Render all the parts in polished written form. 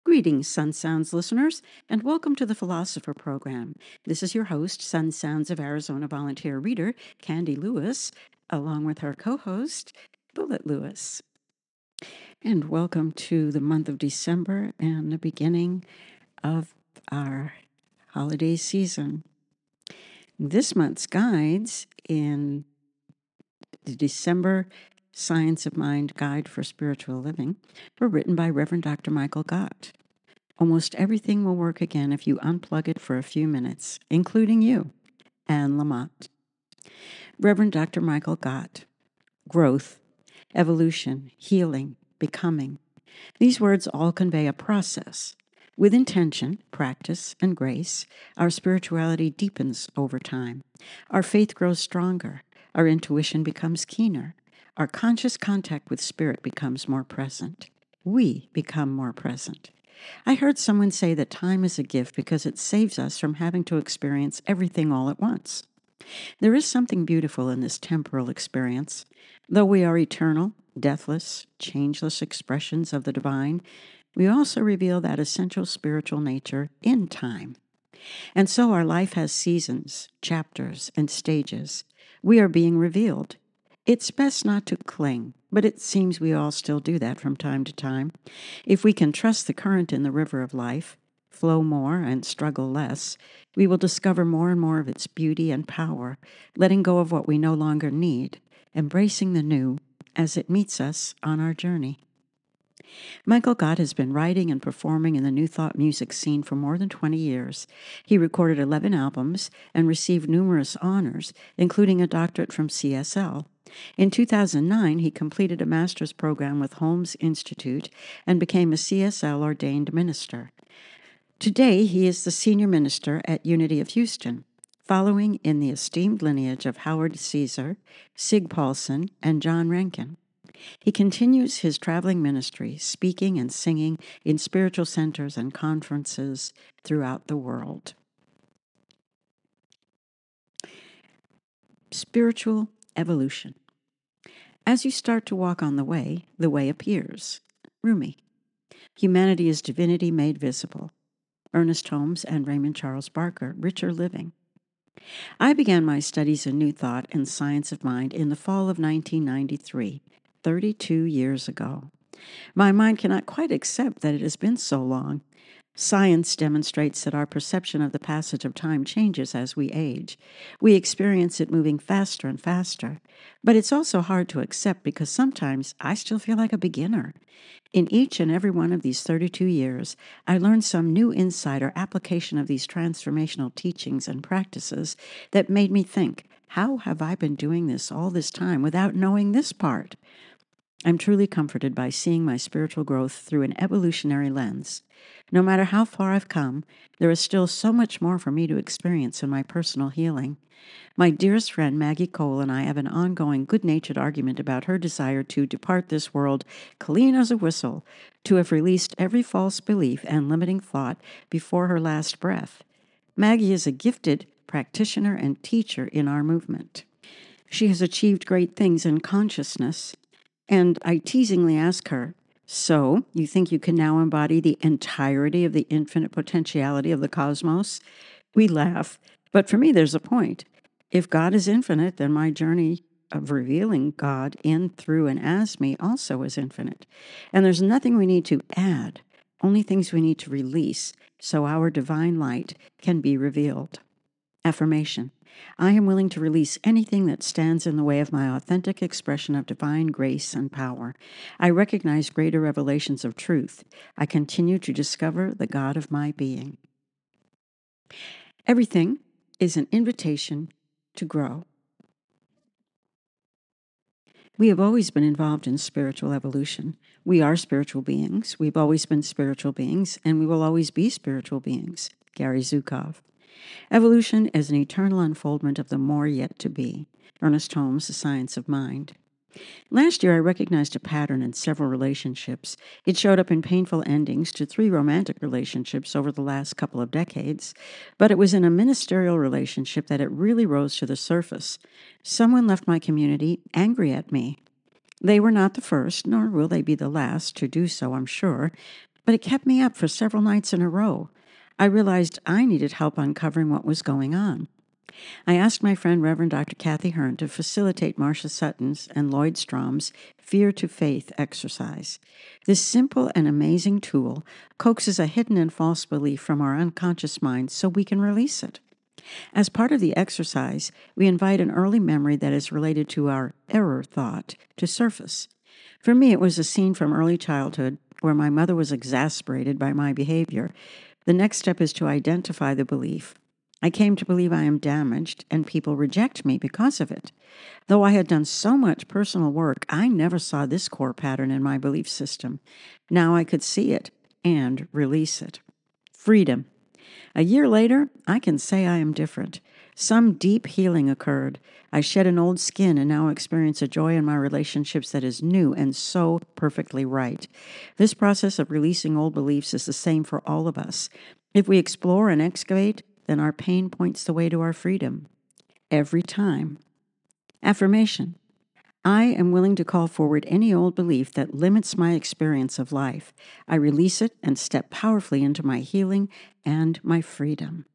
Greetings, Sun Sounds listeners, and welcome to the Philosopher Program. This is your host, Sun Sounds of Arizona volunteer reader, Candy Lewis, along with her co-host, Bullet Lewis. And welcome to the month of December and the beginning of our holiday season. This month's guides in the December Science of Mind Guide for Spiritual Living were written by Reverend Dr. Michael Gott. Almost everything will work again if you unplug it for a few minutes, including you, Anne Lamott. Reverend Dr. Michael Gott. Growth, evolution, healing, becoming. These words all convey a process. With intention, practice, and grace, our spirituality deepens over time. Our faith grows stronger. Our intuition becomes keener. Our conscious contact with spirit becomes more present. We become more present. I heard someone say that time is a gift because it saves us from having to experience everything all at once. There is something beautiful in this temporal experience. Though we are eternal, deathless, changeless expressions of the divine, we also reveal that essential spiritual nature in time. And so our life has seasons, chapters, and stages. We are being revealed. It's best not to cling, but it seems we all still do that from time to time. If we can trust the current in the river of life, flow more and struggle less, we will discover more and more of its beauty and power, letting go of what we no longer need, embracing the new as it meets us on our journey. Michael Gott has been writing and performing in the New Thought music scene for more than 20 years. He recorded 11 albums and received numerous honors, including a doctorate from CSL. In 2009, he completed a master's program with Holmes Institute and became a CSL ordained minister. Today, he is the senior minister at Unity of Houston, following in the esteemed lineage of Howard Caesar, Sig Paulson, and John Rankin. He continues his traveling ministry, speaking and singing in spiritual centers and conferences throughout the world. Spiritual evolution. As you start to walk on the way appears. Rumi. Humanity is divinity made visible. Ernest Holmes and Raymond Charles Barker, Richer Living. I began my studies in New Thought and Science of Mind in the fall of 1993. 32 years ago. My mind cannot quite accept that it has been so long. Science demonstrates that our perception of the passage of time changes as we age. We experience it moving faster and faster. But it's also hard to accept because sometimes I still feel like a beginner. In each and every one of these 32 years, I learned some new insight or application of these transformational teachings and practices that made me think, how have I been doing this all this time without knowing this part? I'm truly comforted by seeing my spiritual growth through an evolutionary lens. No matter how far I've come, there is still so much more for me to experience in my personal healing. My dearest friend Maggie Cole and I have an ongoing good-natured argument about her desire to depart this world clean as a whistle, to have released every false belief and limiting thought before her last breath. Maggie is a gifted practitioner and teacher in our movement. She has achieved great things in consciousness, and I teasingly ask her, so you think you can now embody the entirety of the infinite potentiality of the cosmos? We laugh, but for me there's a point. If God is infinite, then my journey of revealing God in, through, and as me also is infinite. And there's nothing we need to add, only things we need to release so our divine light can be revealed. Affirmation. I am willing to release anything that stands in the way of my authentic expression of divine grace and power. I recognize greater revelations of truth. I continue to discover the God of my being. Everything is an invitation to grow. We have always been involved in spiritual evolution. We are spiritual beings. We've always been spiritual beings, and we will always be spiritual beings. Gary Zukov. Evolution is an eternal unfoldment of the more yet to be. Ernest Holmes, The Science of Mind. Last year, I recognized a pattern in several relationships. It showed up in painful endings to 3 romantic relationships over the last couple of decades, but it was in a ministerial relationship that it really rose to the surface. Someone left my community angry at me. They were not the first, nor will they be the last to do so, I'm sure, but it kept me up for several nights in a row. I realized I needed help uncovering what was going on. I asked my friend Reverend Dr. Kathy Hearn to facilitate Marcia Sutton's and Lloyd Strom's Fear to Faith exercise. This simple and amazing tool coaxes a hidden and false belief from our unconscious mind so we can release it. As part of the exercise, we invite an early memory that is related to our error thought to surface. For me, it was a scene from early childhood where my mother was exasperated by my behavior. The next step is to identify the belief. I came to believe I am damaged and people reject me because of it. Though I had done so much personal work, I never saw this core pattern in my belief system. Now I could see it and release it. Freedom. A year later, I can say I am different. Some deep healing occurred. I shed an old skin and now experience a joy in my relationships that is new and so perfectly right. This process of releasing old beliefs is the same for all of us. If we explore and excavate, then our pain points the way to our freedom. Every time. Affirmation. I am willing to call forward any old belief that limits my experience of life. I release it and step powerfully into my healing and my freedom.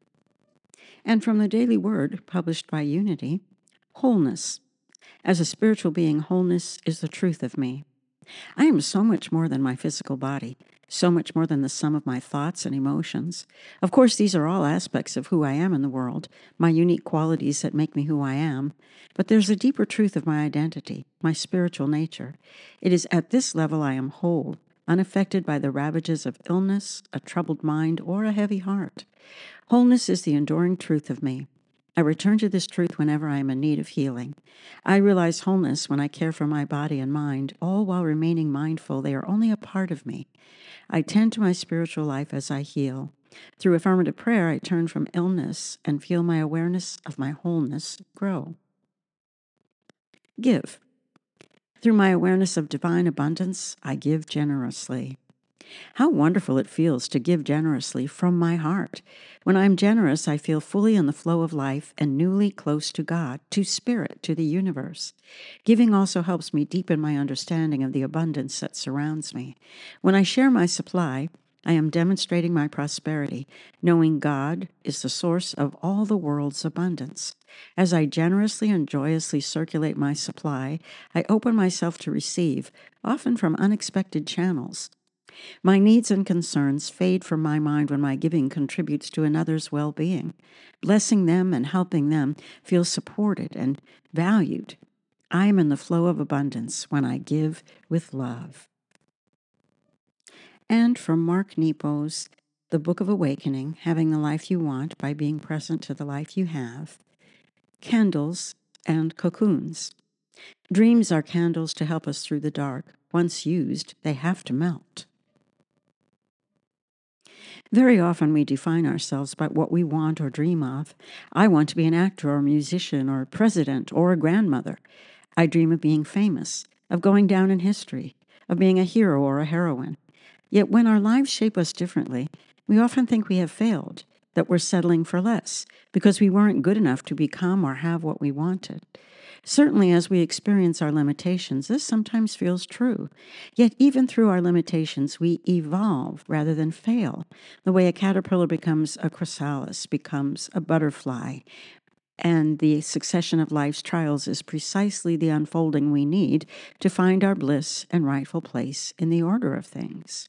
And from the Daily Word, published by Unity, wholeness. As a spiritual being, wholeness is the truth of me. I am so much more than my physical body, so much more than the sum of my thoughts and emotions. Of course, these are all aspects of who I am in the world, my unique qualities that make me who I am. But there's a deeper truth of my identity, my spiritual nature. It is at this level I am whole, unaffected by the ravages of illness, a troubled mind, or a heavy heart. Wholeness is the enduring truth of me. I return to this truth whenever I am in need of healing. I realize wholeness when I care for my body and mind, all while remaining mindful they are only a part of me. I tend to my spiritual life as I heal. Through affirmative prayer, I turn from illness and feel my awareness of my wholeness grow. Give. Through my awareness of divine abundance, I give generously. How wonderful it feels to give generously from my heart. When I'm generous, I feel fully in the flow of life and newly close to God, to Spirit, to the universe. Giving also helps me deepen my understanding of the abundance that surrounds me. When I share my supply, I am demonstrating my prosperity, knowing God is the source of all the world's abundance. As I generously and joyously circulate my supply, I open myself to receive, often from unexpected channels. My needs and concerns fade from my mind when my giving contributes to another's well-being. Blessing them and helping them feels supported and valued. I am in the flow of abundance when I give with love. And from Mark Nepo's The Book of Awakening, Having the Life You Want by Being Present to the Life You Have, candles and cocoons. Dreams are candles to help us through the dark. Once used, they have to melt. Very often we define ourselves by what we want or dream of. I want to be an actor or a musician or a president or a grandmother. I dream of being famous, of going down in history, of being a hero or a heroine. Yet when our lives shape us differently, we often think we have failed, that we're settling for less, because we weren't good enough to become or have what we wanted. Certainly, as we experience our limitations, this sometimes feels true. Yet even through our limitations, we evolve rather than fail. The way a caterpillar becomes a chrysalis, becomes a butterfly, and the succession of life's trials is precisely the unfolding we need to find our bliss and rightful place in the order of things.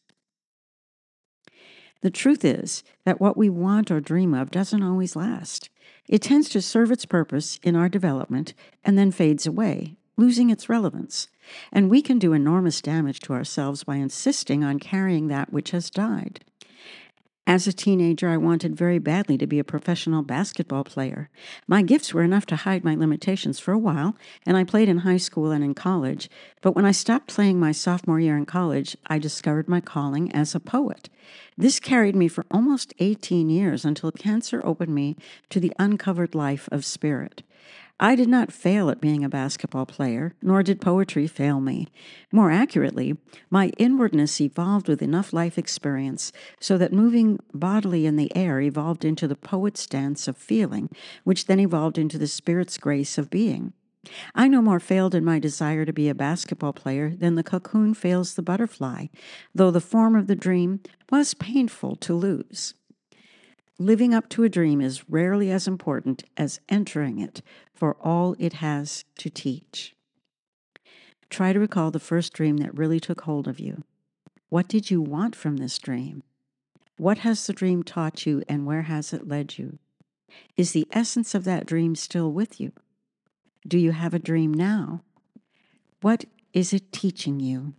The truth is that what we want or dream of doesn't always last. It tends to serve its purpose in our development and then fades away, losing its relevance. And we can do enormous damage to ourselves by insisting on carrying that which has died. As a teenager, I wanted very badly to be a professional basketball player. My gifts were enough to hide my limitations for a while, and I played in high school and in college. But when I stopped playing my sophomore year in college, I discovered my calling as a poet. This carried me for almost 18 years until cancer opened me to the uncovered life of spirit. I did not fail at being a basketball player, nor did poetry fail me. More accurately, my inwardness evolved with enough life experience so that moving bodily in the air evolved into the poet's dance of feeling, which then evolved into the spirit's grace of being. I no more failed in my desire to be a basketball player than the cocoon fails the butterfly, though the form of the dream was painful to lose. Living up to a dream is rarely as important as entering it for all it has to teach. Try to recall the first dream that really took hold of you. What did you want from this dream? What has the dream taught you, and where has it led you? Is the essence of that dream still with you? Do you have a dream now? What is it teaching you?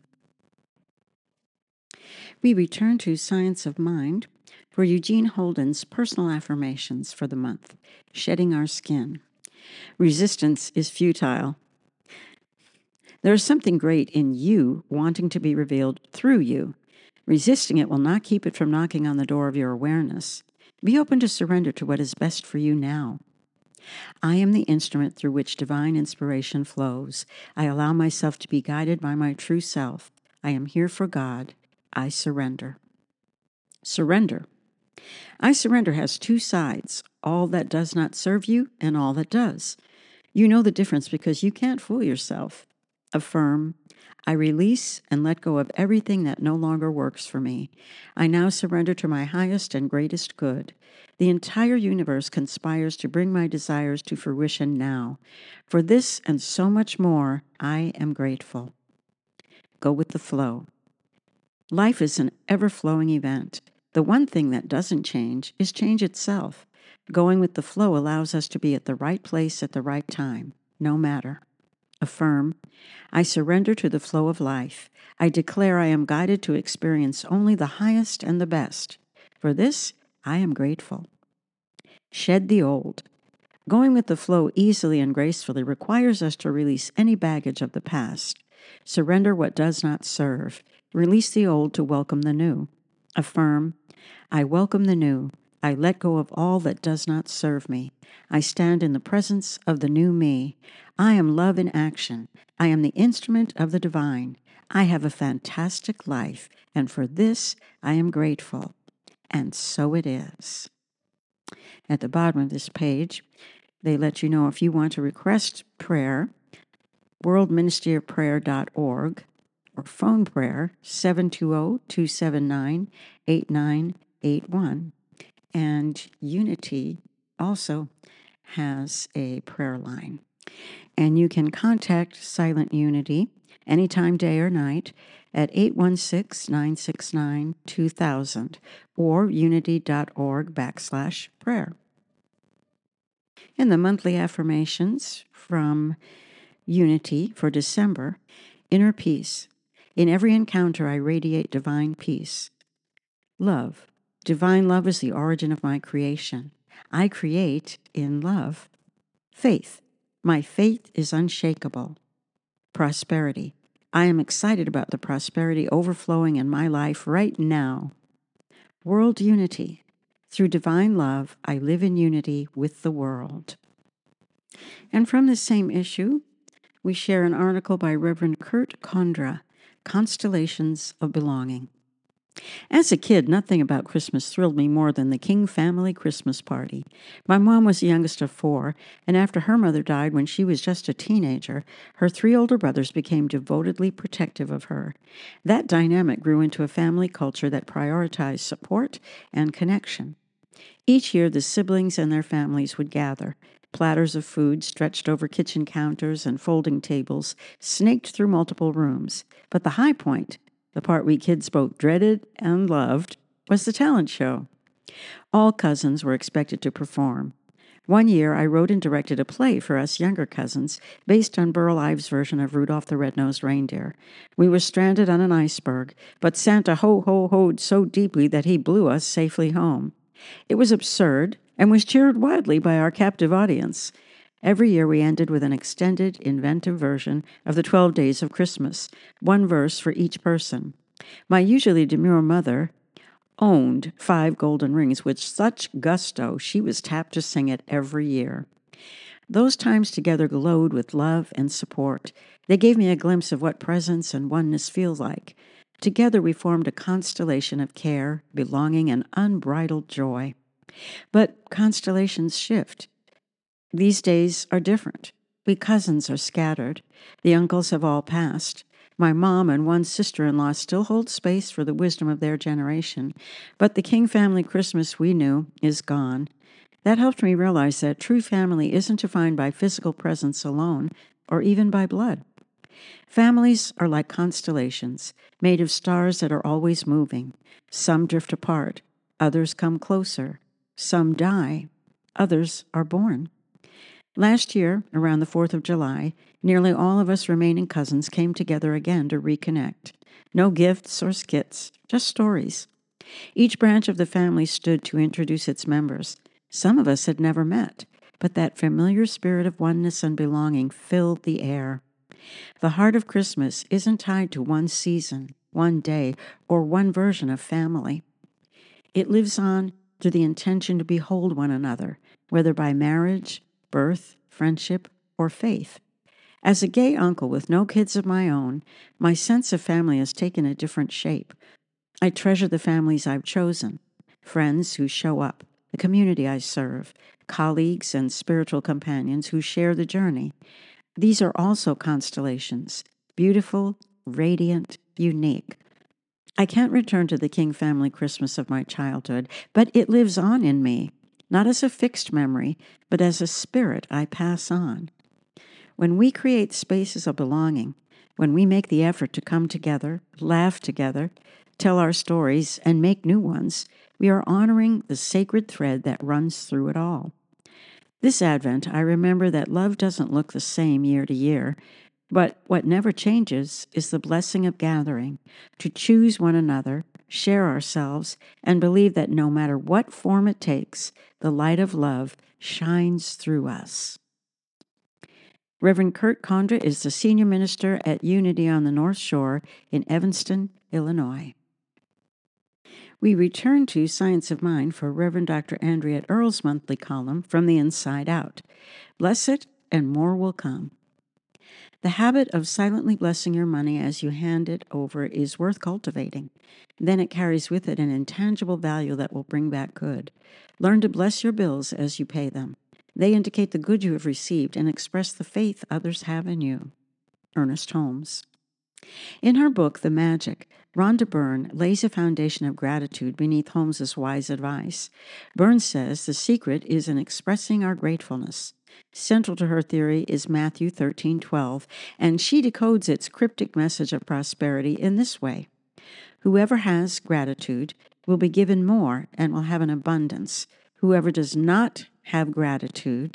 We return to Science of Mind for Eugene Holden's personal affirmations for the month, Shedding Our Skin. Resistance is futile. There is something great in you wanting to be revealed through you. Resisting it will not keep it from knocking on the door of your awareness. Be open to surrender to what is best for you now. I am the instrument through which divine inspiration flows. I allow myself to be guided by my true self. I am here for God. I surrender. Surrender. I surrender has two sides, all that does not serve you and all that does. You know the difference because you can't fool yourself. Affirm. I release and let go of everything that no longer works for me. I now surrender to my highest and greatest good. The entire universe conspires to bring my desires to fruition now. For this and so much more, I am grateful. Go with the flow. Life is an ever-flowing event. The one thing that doesn't change is change itself. Going with the flow allows us to be at the right place at the right time, no matter. Affirm. I surrender to the flow of life. I declare I am guided to experience only the highest and the best. For this, I am grateful. Shed the old. Going with the flow easily and gracefully requires us to release any baggage of the past. Surrender what does not serve. Release the old to welcome the new. Affirm. I welcome the new. I let go of all that does not serve me. I stand in the presence of the new me. I am love in action. I am the instrument of the divine. I have a fantastic life, and for this I am grateful. And so it is. At the bottom of this page, they let you know if you want to request prayer, worldministryofprayer.org, or phone prayer, 720-279-8981. And Unity also has a prayer line. And you can contact Silent Unity anytime, day or night, at 816-969-2000 or unity.org/prayer. And the monthly affirmations from Unity for December: inner peace. In every encounter, I radiate divine peace. Love. Divine love is the origin of my creation. I create in love. Faith. My faith is unshakable. Prosperity. I am excited about the prosperity overflowing in my life right now. World unity. Through divine love, I live in unity with the world. And from this same issue, we share an article by Reverend Kurt Kondra, Constellations of Belonging. As a kid, nothing about Christmas thrilled me more than the King family Christmas party. My mom was the youngest of 4, and after her mother died when she was just a teenager, her 3 older brothers became devotedly protective of her. That dynamic grew into a family culture that prioritized support and connection. Each year, the siblings and their families would gather. Platters of food stretched over kitchen counters and folding tables snaked through multiple rooms. But the high point, the part we kids both dreaded and loved, was the talent show. All cousins were expected to perform. One year, I wrote and directed a play for us younger cousins based on Burl Ives' version of Rudolph the Red-Nosed Reindeer. We were stranded on an iceberg, but Santa ho-ho-hoed so deeply that he blew us safely home. It was absurd and was cheered widely by our captive audience. Every year we ended with an extended, inventive version of the 12 Days of Christmas, 1 verse for each person. My usually demure mother owned 5 golden rings with such gusto she was tapped to sing it every year. Those times together glowed with love and support. They gave me a glimpse of what presence and oneness feels like. Together we formed a constellation of care, belonging, and unbridled joy. But constellations shift. These days are different. We cousins are scattered. The uncles have all passed. My mom and one sister-in-law still hold space for the wisdom of their generation, but the King family Christmas we knew is gone. That helped me realize that true family isn't defined by physical presence alone, or even by blood. Families are like constellations, made of stars that are always moving. Some drift apart, others come closer. Some die, others are born. Last year, around the 4th of July, nearly all of us remaining cousins came together again to reconnect. No gifts or skits, just stories. Each branch of the family stood to introduce its members. Some of us had never met, but that familiar spirit of oneness and belonging filled the air. The heart of Christmas isn't tied to one season, one day, or one version of family. It lives on through the intention to behold one another, whether by marriage, birth, friendship, or faith. As a gay uncle with no kids of my own, my sense of family has taken a different shape. I treasure the families I've chosen, friends who show up, the community I serve, colleagues and spiritual companions who share the journey. These are also constellations, beautiful, radiant, unique. I can't return to the King family Christmas of my childhood, but it lives on in me, not as a fixed memory, but as a spirit I pass on. When we create spaces of belonging, when we make the effort to come together, laugh together, tell our stories, and make new ones, we are honoring the sacred thread that runs through it all. This Advent, I remember that love doesn't look the same year to year, but what never changes is the blessing of gathering, to choose one another, share ourselves, and believe that no matter what form it takes, the light of love shines through us. Reverend Kurt Condra is the senior minister at Unity on the North Shore in Evanston, Illinois. We return to Science of Mind for Reverend Dr. Andriette Earle's monthly column, From the Inside Out. Bless it, and more will come. The habit of silently blessing your money as you hand it over is worth cultivating. Then it carries with it an intangible value that will bring back good. Learn to bless your bills as you pay them. They indicate the good you have received and express the faith others have in you. Ernest Holmes. In her book, The Magic, Rhonda Byrne lays a foundation of gratitude beneath Holmes's wise advice. Byrne says the secret is in expressing our gratefulness. Central to her theory is Matthew 13:12, and she decodes its cryptic message of prosperity in this way. Whoever has gratitude will be given more and will have an abundance. Whoever does not have gratitude,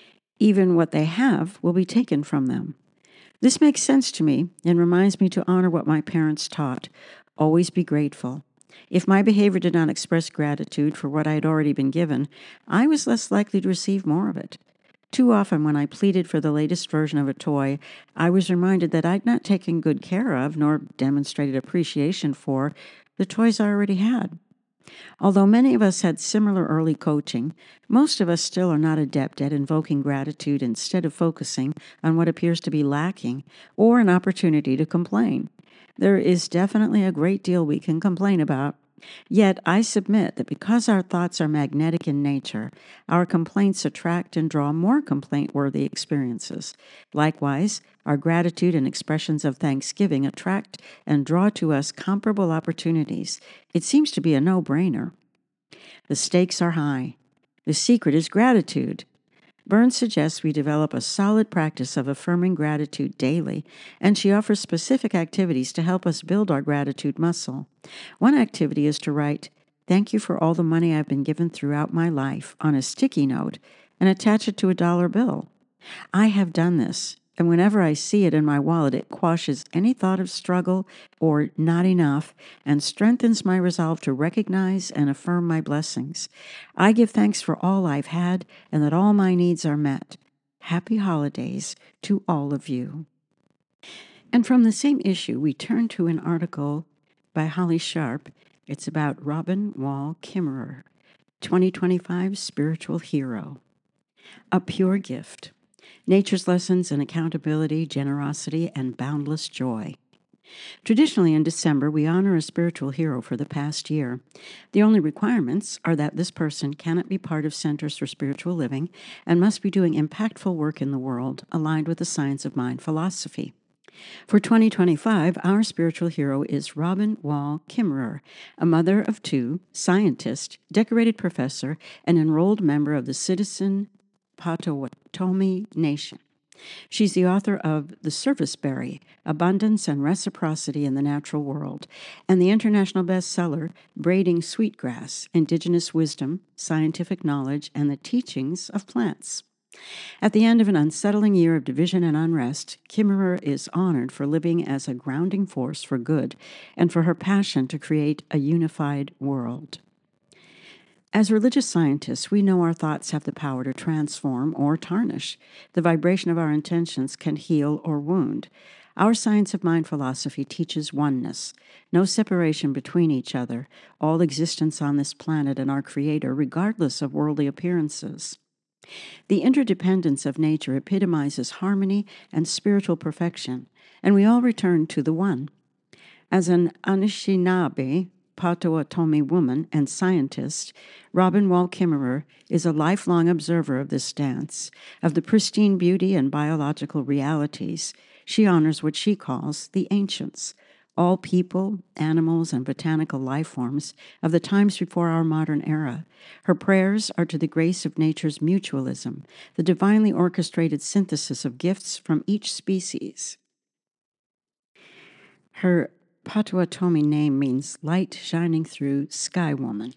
even what they have will be taken from them. This makes sense to me and reminds me to honor what my parents taught. Always be grateful. If my behavior did not express gratitude for what I had already been given, I was less likely to receive more of it. Too often when I pleaded for the latest version of a toy, I was reminded that I'd not taken good care of nor demonstrated appreciation for the toys I already had. Although many of us had similar early coaching, most of us still are not adept at invoking gratitude instead of focusing on what appears to be lacking or an opportunity to complain. There is definitely a great deal we can complain about. Yet I submit that because our thoughts are magnetic in nature, our complaints attract and draw more complaint-worthy experiences. Likewise, our gratitude and expressions of thanksgiving attract and draw to us comparable opportunities. It seems to be a no-brainer. The stakes are high. The secret is gratitude. Byrne suggests we develop a solid practice of affirming gratitude daily, and she offers specific activities to help us build our gratitude muscle. One activity is to write, "Thank you for all the money I've been given throughout my life," on a sticky note and attach it to a dollar bill. I have done this, and whenever I see it in my wallet, it quashes any thought of struggle or not enough and strengthens my resolve to recognize and affirm my blessings. I give thanks for all I've had and that all my needs are met. Happy holidays to all of you. And from the same issue, we turn to an article by Holly Sharp. It's about Robin Wall Kimmerer, 2025 Spiritual Hero. A Pure Gift. Nature's lessons in accountability, generosity, and boundless joy. Traditionally, in December, we honor a spiritual hero for the past year. The only requirements are that this person cannot be part of Centers for Spiritual Living and must be doing impactful work in the world aligned with the science of mind philosophy. For 2025, our spiritual hero is Robin Wall Kimmerer, a mother of two, scientist, decorated professor, and enrolled member of the Citizen Potawatomi Nation. She's the author of The Service Berry, Abundance and Reciprocity in the Natural World, and the international bestseller, Braiding Sweetgrass, Indigenous Wisdom, Scientific Knowledge, and the Teachings of Plants. At the end of an unsettling year of division and unrest, Kimmerer is honored for living as a grounding force for good and for her passion to create a unified world. As religious scientists, we know our thoughts have the power to transform or tarnish. The vibration of our intentions can heal or wound. Our science of mind philosophy teaches oneness, no separation between each other, all existence on this planet and our Creator, regardless of worldly appearances. The interdependence of nature epitomizes harmony and spiritual perfection, and we all return to the One. As an Anishinaabe, Potawatomi woman and scientist, Robin Wall Kimmerer is a lifelong observer of this dance, of the pristine beauty and biological realities. She honors what she calls the ancients, all people, animals, and botanical life forms of the times before our modern era. Her prayers are to the grace of nature's mutualism, the divinely orchestrated synthesis of gifts from each species. Her Potawatomi name means light shining through sky woman.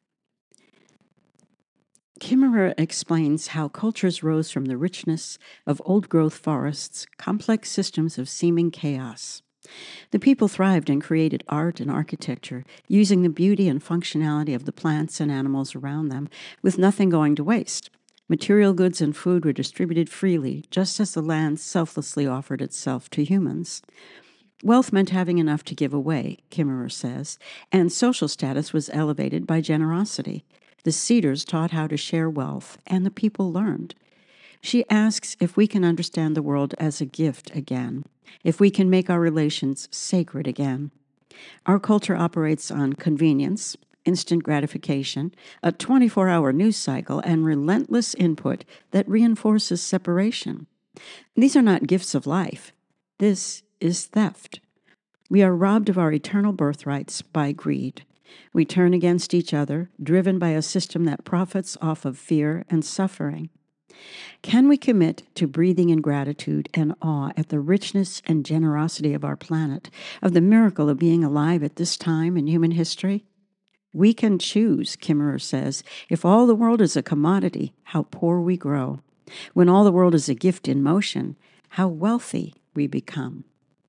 Kimmerer explains how cultures rose from the richness of old-growth forests, complex systems of seeming chaos. The people thrived and created art and architecture, using the beauty and functionality of the plants and animals around them, with nothing going to waste. Material goods and food were distributed freely, just as the land selflessly offered itself to humans. Wealth meant having enough to give away, Kimmerer says, and social status was elevated by generosity. The Cedars taught how to share wealth, and the people learned. She asks if we can understand the world as a gift again, if we can make our relations sacred again. Our culture operates on convenience, instant gratification, a 24-hour news cycle, and relentless input that reinforces separation. These are not gifts of life. This is theft. We are robbed of our eternal birthrights by greed. We turn against each other, driven by a system that profits off of fear and suffering. Can we commit to breathing in gratitude and awe at the richness and generosity of our planet, of the miracle of being alive at this time in human history? We can choose, Kimmerer says. If all the world is a commodity, how poor we grow. When all the world is a gift in motion, how wealthy we become.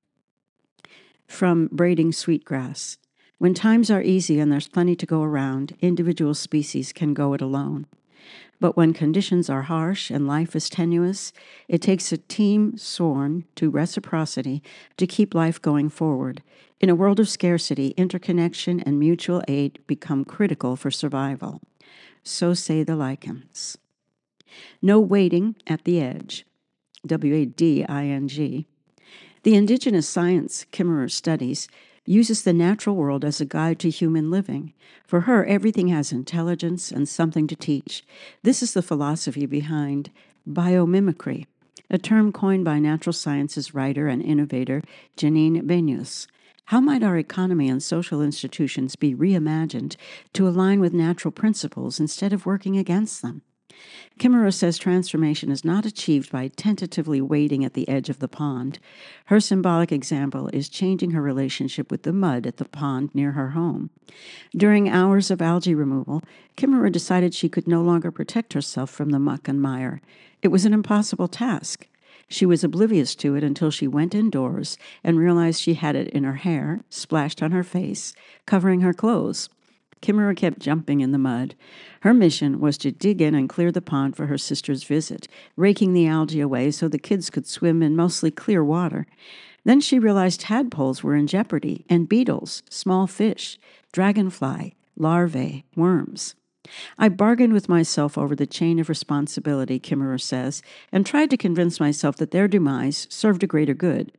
From Braiding Sweetgrass. When times are easy and there's plenty to go around, individual species can go it alone. But when conditions are harsh and life is tenuous, it takes a team sworn to reciprocity to keep life going forward. In a world of scarcity, interconnection and mutual aid become critical for survival. So say the lichens. No waiting at the edge. Wading. The indigenous science Kimmerer studies uses the natural world as a guide to human living. For her, everything has intelligence and something to teach. This is the philosophy behind biomimicry, a term coined by natural sciences writer and innovator Janine Benyus. How might our economy and social institutions be reimagined to align with natural principles instead of working against them? Kimmerer says transformation is not achieved by tentatively waiting at the edge of the pond. Her symbolic example is changing her relationship with the mud at the pond near her home. During hours of algae removal, Kimmerer decided she could no longer protect herself from the muck and mire. It was an impossible task. She was oblivious to it until she went indoors and realized she had it in her hair, splashed on her face, covering her clothes. Kimmerer kept jumping in the mud. Her mission was to dig in and clear the pond for her sister's visit, raking the algae away so the kids could swim in mostly clear water. Then she realized tadpoles were in jeopardy, and beetles, small fish, dragonfly, larvae, worms. I bargained with myself over the chain of responsibility, Kimmerer says, and tried to convince myself that their demise served a greater good.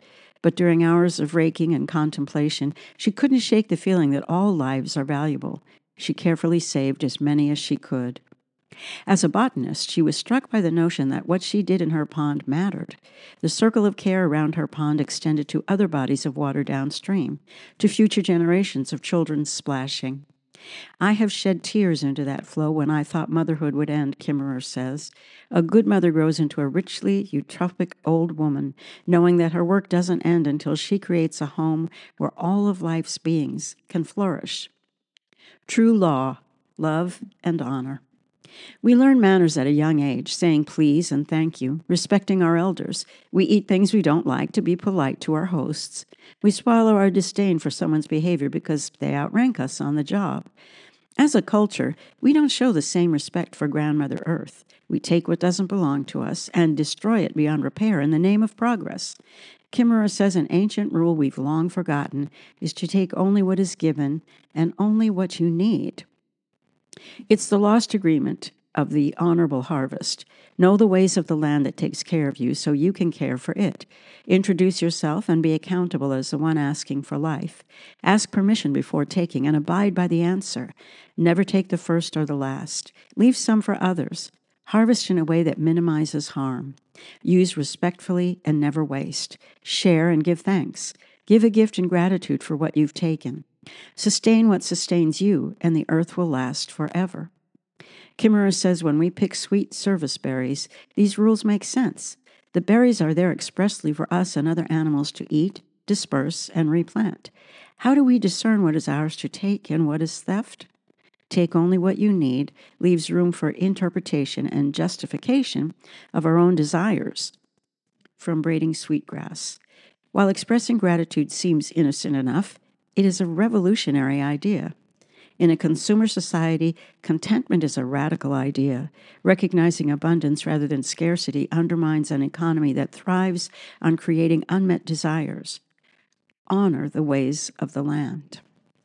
but during hours of raking and contemplation, she couldn't shake the feeling that all lives are valuable. She carefully saved as many as she could. As a botanist, she was struck by the notion that what she did in her pond mattered. The circle of care around her pond extended to other bodies of water downstream, to future generations of children splashing. I have shed tears into that flow when I thought motherhood would end, Kimmerer says. A good mother grows into a richly utopic old woman, knowing that her work doesn't end until she creates a home where all of life's beings can flourish. True law, love, and honor. We learn manners at a young age, saying please and thank you, respecting our elders. We eat things we don't like to be polite to our hosts. We swallow our disdain for someone's behavior because they outrank us on the job. As a culture, we don't show the same respect for Grandmother Earth. We take what doesn't belong to us and destroy it beyond repair in the name of progress. Kimmerer says an ancient rule we've long forgotten is to take only what is given and only what you need. It's the lost agreement of the honorable harvest. Know the ways of the land that takes care of you so you can care for it. Introduce yourself and be accountable as the one asking for life. Ask permission before taking and abide by the answer. Never take the first or the last. Leave some for others. Harvest in a way that minimizes harm. Use respectfully and never waste. Share and give thanks. Give a gift in gratitude for what you've taken. Sustain what sustains you, and the earth will last forever. Kimmerer says when we pick sweet service berries, these rules make sense. The berries are there expressly for us and other animals to eat, disperse, and replant. How do we discern what is ours to take and what is theft? Take only what you need leaves room for interpretation and justification of our own desires. From Braiding Sweetgrass. While expressing gratitude seems innocent enough, it is a revolutionary idea. In a consumer society, contentment is a radical idea. Recognizing abundance rather than scarcity undermines an economy that thrives on creating unmet desires. Honor the ways of the land.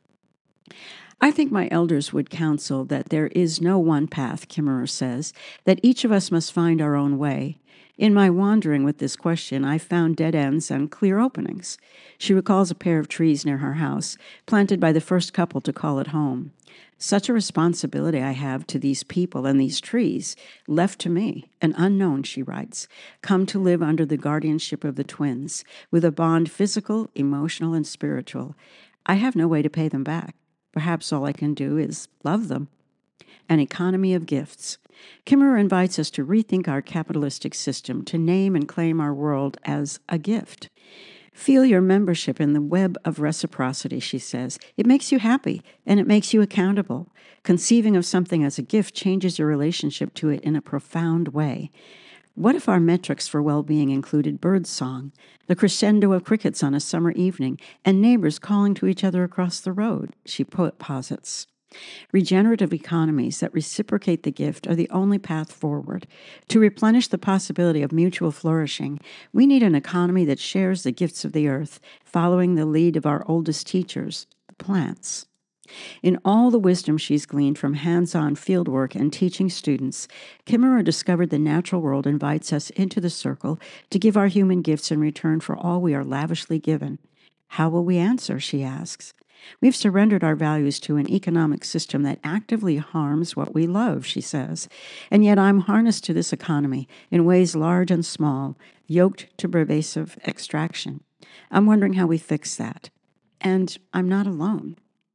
I think my elders would counsel that there is no one path, Kimmerer says, that each of us must find our own way. In my wandering with this question, I found dead ends and clear openings. She recalls a pair of trees near her house, planted by the first couple to call it home. Such a responsibility I have to these people and these trees, left to me, an unknown, she writes, come to live under the guardianship of the twins, with a bond physical, emotional, and spiritual. I have no way to pay them back. Perhaps all I can do is love them. An economy of gifts. Kimmerer invites us to rethink our capitalistic system, to name and claim our world as a gift. Feel your membership in the web of reciprocity, she says. It makes you happy, and it makes you accountable. Conceiving of something as a gift changes your relationship to it in a profound way. What if our metrics for well-being included birdsong, the crescendo of crickets on a summer evening, and neighbors calling to each other across the road, she posits. Regenerative economies that reciprocate the gift are the only path forward. To replenish the possibility of mutual flourishing, we need an economy that shares the gifts of the earth, following the lead of our oldest teachers, the plants. In all the wisdom she's gleaned from hands-on fieldwork and teaching students, Kimmerer discovered the natural world invites us into the circle to give our human gifts in return for all we are lavishly given. How will we answer, she asks. We've surrendered our values to an economic system that actively harms what we love, she says. And yet I'm harnessed to this economy in ways large and small, yoked to pervasive extraction. I'm wondering how we fix that. And I'm not alone.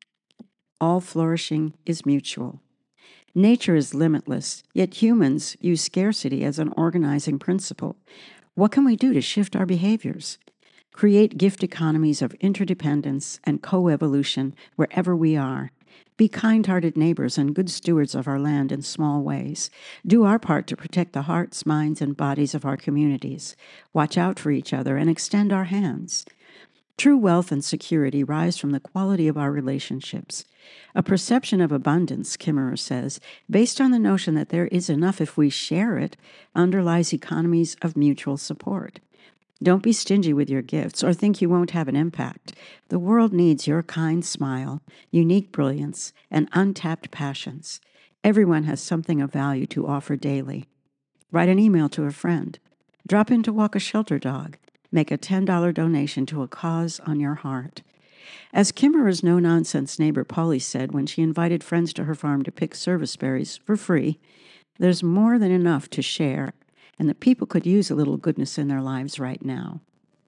All flourishing is mutual. Nature is limitless, yet humans use scarcity as an organizing principle. What can we do to shift our behaviors? Create gift economies of interdependence and coevolution wherever we are. Be kind-hearted neighbors and good stewards of our land in small ways. Do our part to protect the hearts, minds, and bodies of our communities. Watch out for each other and extend our hands. True wealth and security rise from the quality of our relationships. A perception of abundance, Kimmerer says, based on the notion that there is enough if we share it, underlies economies of mutual support. Don't be stingy with your gifts or think you won't have an impact. The world needs your kind smile, unique brilliance, and untapped passions. Everyone has something of value to offer daily. Write an email to a friend. Drop in to walk a shelter dog. Make a $10 donation to a cause on your heart. As Kimmerer's no-nonsense neighbor Polly said when she invited friends to her farm to pick service berries for free, there's more than enough to share, and the people could use a little goodness in their lives right now.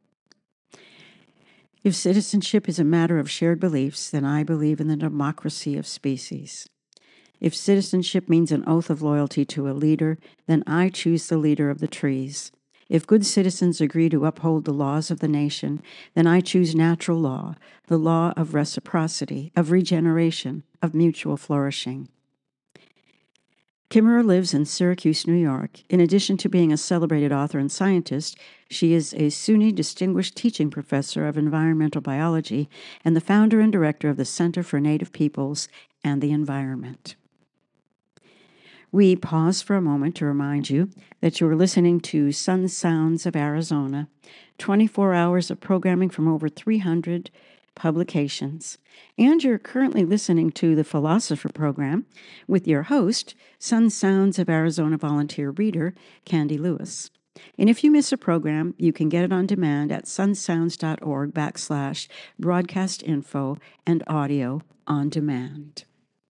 If citizenship is a matter of shared beliefs, then I believe in the democracy of species. If citizenship means an oath of loyalty to a leader, then I choose the leader of the trees. If good citizens agree to uphold the laws of the nation, then I choose natural law, the law of reciprocity, of regeneration, of mutual flourishing. Kimmerer lives in Syracuse, New York. In addition to being a celebrated author and scientist, she is a SUNY Distinguished Teaching Professor of Environmental Biology and the founder and director of the Center for Native Peoples and the Environment. We pause for a moment to remind you that you are listening to Sun Sounds of Arizona, 24 hours of programming from over 300 publications. And you're currently listening to the Philosopher Program with your host, Sun Sounds of Arizona volunteer reader, Candy Lewis. And if you miss a program, you can get it on demand at sunsounds.org/broadcast info and audio on demand.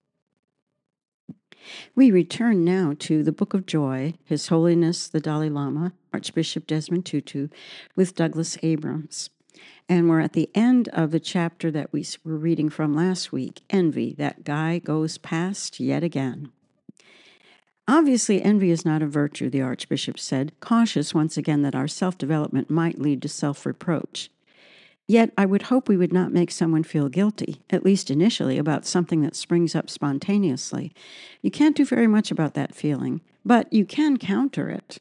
We return now to the Book of Joy, His Holiness the Dalai Lama, Archbishop Desmond Tutu, with Douglas Abrams. And we're at the end of the chapter that we were reading from last week, Envy, that guy goes past yet again. Obviously, envy is not a virtue, the Archbishop said, cautious once again that our self-development might lead to self-reproach. Yet I would hope we would not make someone feel guilty, at least initially, about something that springs up spontaneously. You can't do very much about that feeling, but you can counter it.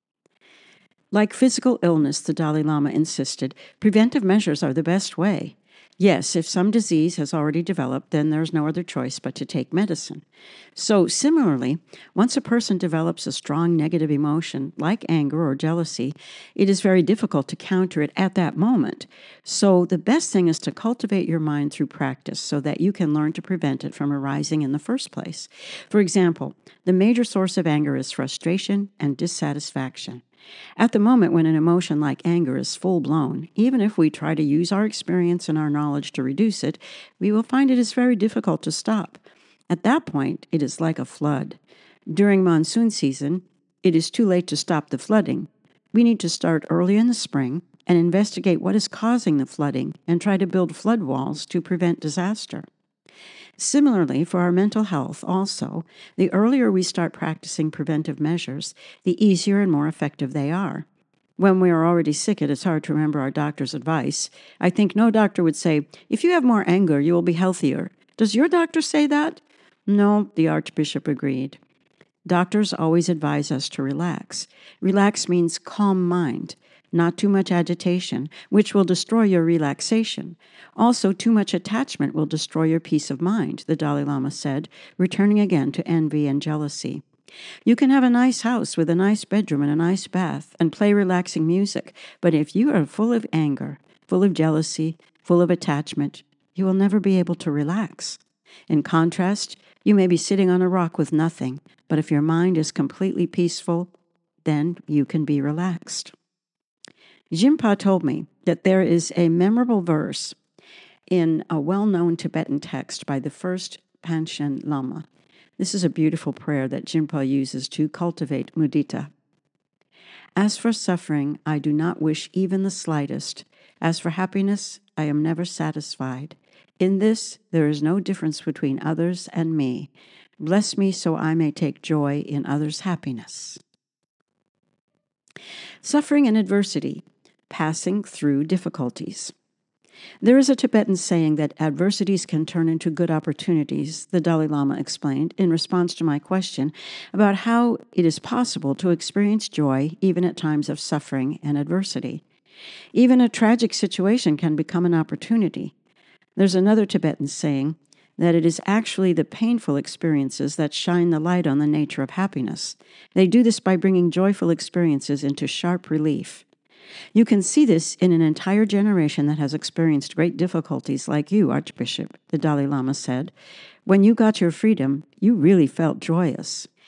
Like physical illness, the Dalai Lama insisted, preventive measures are the best way. Yes, if some disease has already developed, then there's no other choice but to take medicine. So similarly, once a person develops a strong negative emotion, like anger or jealousy, it is very difficult to counter it at that moment. So the best thing is to cultivate your mind through practice so that you can learn to prevent it from arising in the first place. For example, the major source of anger is frustration and dissatisfaction. At the moment when an emotion like anger is full-blown, even if we try to use our experience and our knowledge to reduce it, we will find it is very difficult to stop. At that point, it is like a flood. During monsoon season, it is too late to stop the flooding. We need to start early in the spring and investigate what is causing the flooding and try to build flood walls to prevent disaster. Similarly, for our mental health also, the earlier we start practicing preventive measures, the easier and more effective they are. When we are already sick, it is hard to remember our doctor's advice. I think no doctor would say, if you have more anger, you will be healthier. Does your doctor say that? No, the Archbishop agreed. Doctors always advise us to relax. Relax means calm mind. Not too much agitation, which will destroy your relaxation. Also, too much attachment will destroy your peace of mind, the Dalai Lama said, returning again to envy and jealousy. You can have a nice house with a nice bedroom and a nice bath and play relaxing music, but if you are full of anger, full of jealousy, full of attachment, you will never be able to relax. In contrast, you may be sitting on a rock with nothing, but if your mind is completely peaceful, then you can be relaxed. Jinpa told me that there is a memorable verse in a well-known Tibetan text by the first Panchen Lama. This is a beautiful prayer that Jinpa uses to cultivate mudita. As for suffering, I do not wish even the slightest. As for happiness, I am never satisfied. In this, there is no difference between others and me. Bless me so I may take joy in others' happiness. Suffering and adversity. Passing through difficulties. There is a Tibetan saying that adversities can turn into good opportunities, the Dalai Lama explained in response to my question about how it is possible to experience joy even at times of suffering and adversity. Even a tragic situation can become an opportunity. There's another Tibetan saying that it is actually the painful experiences that shine the light on the nature of happiness. They do this by bringing joyful experiences into sharp relief. You can see this in an entire generation that has experienced great difficulties like you, Archbishop, the Dalai Lama said. When you got your freedom, you really felt joyous.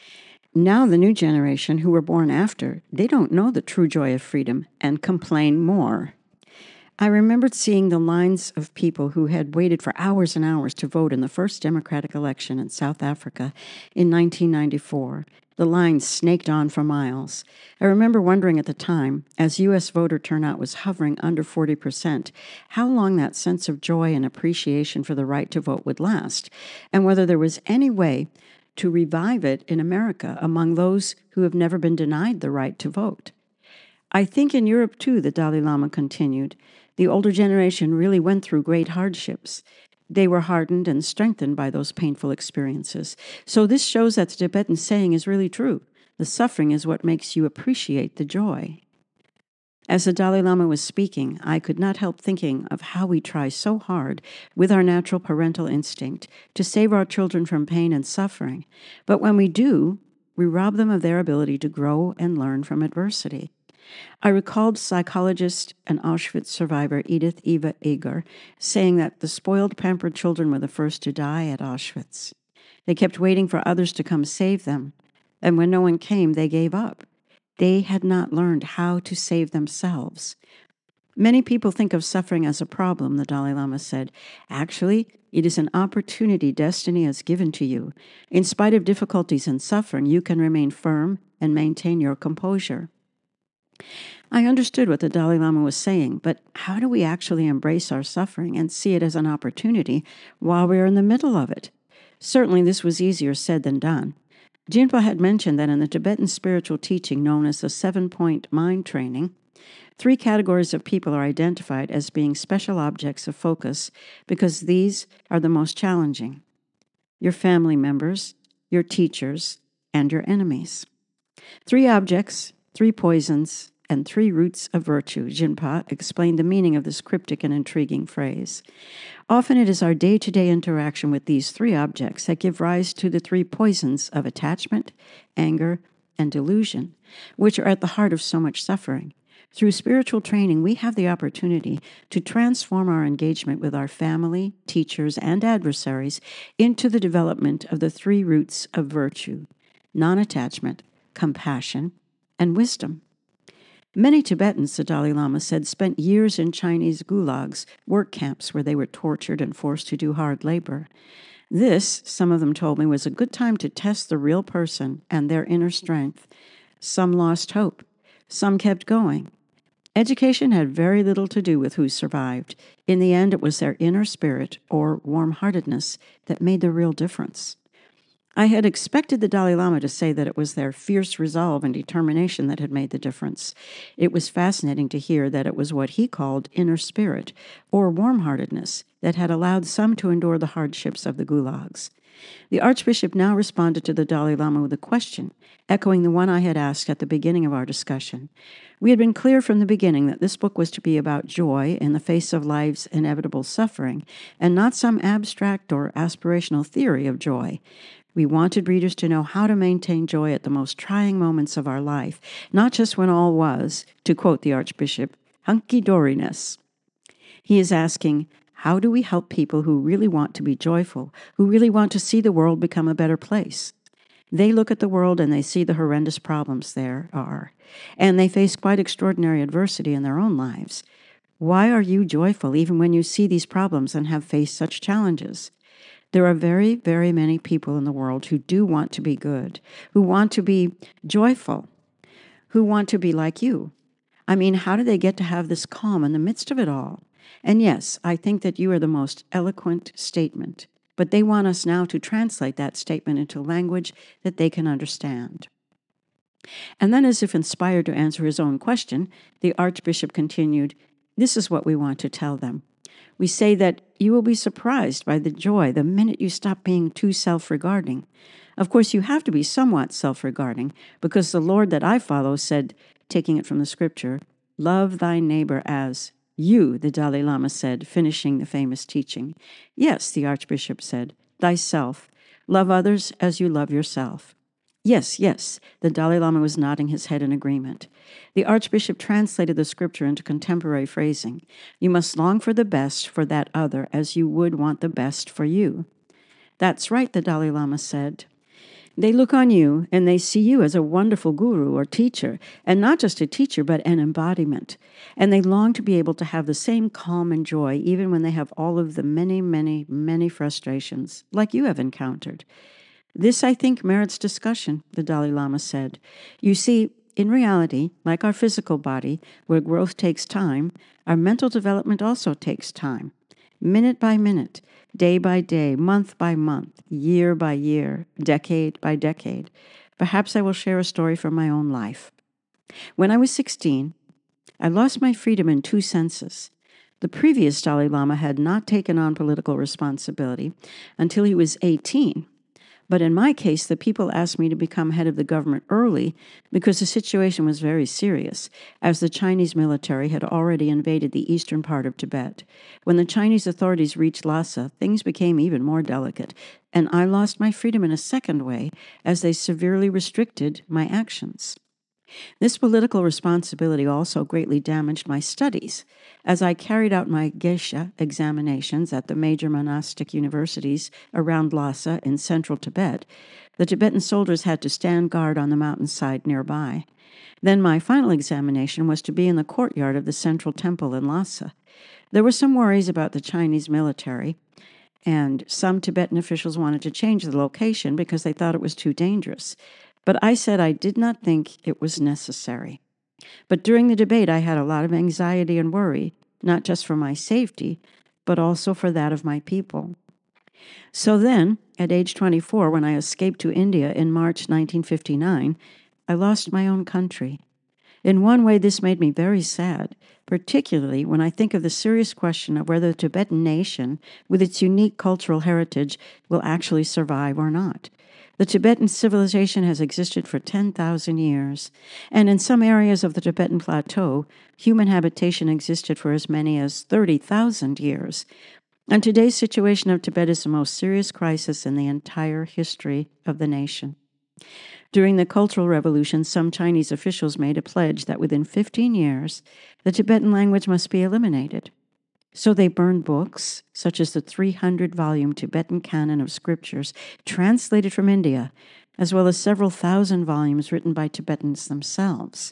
Now the new generation who were born after, they don't know the true joy of freedom and complain more. I remembered seeing the lines of people who had waited for hours and hours to vote in the first democratic election in South Africa in 1994. The lines snaked on for miles. I remember wondering at the time, as U.S. voter turnout was hovering under 40%, how long that sense of joy and appreciation for the right to vote would last, and whether there was any way to revive it in America among those who have never been denied the right to vote. I think in Europe, too, the Dalai Lama continued, the older generation really went through great hardships. They were hardened and strengthened by those painful experiences. So this shows that the Tibetan saying is really true. The suffering is what makes you appreciate the joy. As the Dalai Lama was speaking, I could not help thinking of how we try so hard with our natural parental instinct to save our children from pain and suffering. But when we do, we rob them of their ability to grow and learn from adversity. I recalled psychologist and Auschwitz survivor Edith Eva Eger saying that the spoiled, pampered children were the first to die at Auschwitz. They kept waiting for others to come save them, and when no one came, they gave up. They had not learned how to save themselves. Many people think of suffering as a problem, the Dalai Lama said. Actually, it is an opportunity destiny has given to you. In spite of difficulties and suffering, you can remain firm and maintain your composure. I understood what the Dalai Lama was saying, but how do we actually embrace our suffering and see it as an opportunity while we are in the middle of it? Certainly this was easier said than done. Jinpa had mentioned that in the Tibetan spiritual teaching known as the 7-point mind training, 3 categories of people are identified as being special objects of focus because these are the most challenging: your family members, your teachers, and your enemies. 3 objects, 3 poisons, and 3 roots of virtue. Jinpa explained the meaning of this cryptic and intriguing phrase. Often it is our day-to-day interaction with these 3 objects that give rise to the 3 poisons of attachment, anger, and delusion, which are at the heart of so much suffering. Through spiritual training, we have the opportunity to transform our engagement with our family, teachers, and adversaries into the development of the 3 roots of virtue: non-attachment, compassion, and wisdom. Many Tibetans, the Dalai Lama said, spent years in Chinese gulags, work camps where they were tortured and forced to do hard labor. This, some of them told me, was a good time to test the real person and their inner strength. Some lost hope. Some kept going. Education had very little to do with who survived. In the end, it was their inner spirit, or warm-heartedness, that made the real difference. I had expected the Dalai Lama to say that it was their fierce resolve and determination that had made the difference. It was fascinating to hear that it was what he called inner spirit, or warm-heartedness, that had allowed some to endure the hardships of the gulags. The Archbishop now responded to the Dalai Lama with a question, echoing the one I had asked at the beginning of our discussion. We had been clear from the beginning that this book was to be about joy in the face of life's inevitable suffering, and not some abstract or aspirational theory of joy. We wanted readers to know how to maintain joy at the most trying moments of our life, not just when all was, to quote the Archbishop, hunky-doriness. He is asking, how do we help people who really want to be joyful, who really want to see the world become a better place? They look at the world and they see the horrendous problems there are, and they face quite extraordinary adversity in their own lives. Why are you joyful even when you see these problems and have faced such challenges? There are very, very many people in the world who do want to be good, who want to be joyful, who want to be like you. I mean, how do they get to have this calm in the midst of it all? And yes, I think that you are the most eloquent statement, but they want us now to translate that statement into language that they can understand. And then, as if inspired to answer his own question, the Archbishop continued, this is what we want to tell them. We say that you will be surprised by the joy the minute you stop being too self-regarding. Of course, you have to be somewhat self-regarding, because the Lord that I follow said, taking it from the scripture, love thy neighbor as you, the Dalai Lama said, finishing the famous teaching. Yes, the Archbishop said, thyself. Love others as you love yourself. Yes, yes, the Dalai Lama was nodding his head in agreement. The Archbishop translated the scripture into contemporary phrasing. You must long for the best for that other as you would want the best for you. That's right, the Dalai Lama said. They look on you and they see you as a wonderful guru or teacher, and not just a teacher, but an embodiment. And they long to be able to have the same calm and joy, even when they have all of the many, many, many frustrations, like you have encountered. This, I think, merits discussion, the Dalai Lama said. You see, in reality, like our physical body, where growth takes time, our mental development also takes time. Minute by minute, day by day, month by month, year by year, decade by decade. Perhaps I will share a story from my own life. When I was 16, I lost my freedom in two senses. The previous Dalai Lama had not taken on political responsibility until he was 18. But in my case, the people asked me to become head of the government early because the situation was very serious, as the Chinese military had already invaded the eastern part of Tibet. When the Chinese authorities reached Lhasa, things became even more delicate, and I lost my freedom in a second way, as they severely restricted my actions. This political responsibility also greatly damaged my studies. As I carried out my geisha examinations at the major monastic universities around Lhasa in central Tibet, the Tibetan soldiers had to stand guard on the mountainside nearby. Then my final examination was to be in the courtyard of the central temple in Lhasa. There were some worries about the Chinese military, and some Tibetan officials wanted to change the location because they thought it was too dangerous. But I said I did not think it was necessary. But during the debate, I had a lot of anxiety and worry, not just for my safety, but also for that of my people. So then, at age 24, when I escaped to India in March 1959, I lost my own country. In one way, this made me very sad, particularly when I think of the serious question of whether the Tibetan nation, with its unique cultural heritage, will actually survive or not. The Tibetan civilization has existed for 10,000 years, and in some areas of the Tibetan Plateau, human habitation existed for as many as 30,000 years. And today's situation of Tibet is the most serious crisis in the entire history of the nation. During the Cultural Revolution, some Chinese officials made a pledge that within 15 years, the Tibetan language must be eliminated. So they burned books, such as the 300-volume Tibetan Canon of Scriptures, translated from India, as well as several thousand volumes written by Tibetans themselves.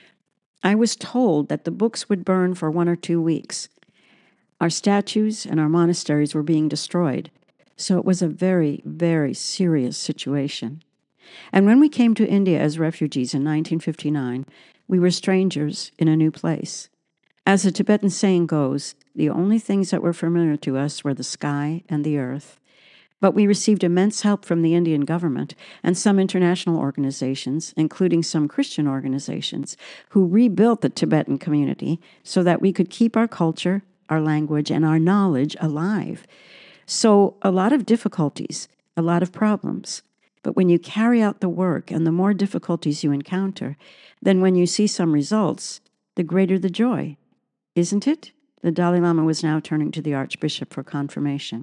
I was told that the books would burn for 1 or 2 weeks. Our statues and our monasteries were being destroyed, so it was a very, very serious situation. And when we came to India as refugees in 1959, we were strangers in a new place. As the Tibetan saying goes, the only things that were familiar to us were the sky and the earth. But we received immense help from the Indian government and some international organizations, including some Christian organizations, who rebuilt the Tibetan community so that we could keep our culture, our language, and our knowledge alive. So a lot of difficulties, a lot of problems. But when you carry out the work and the more difficulties you encounter, then when you see some results, the greater the joy. Isn't it? The Dalai Lama was now turning to the Archbishop for confirmation.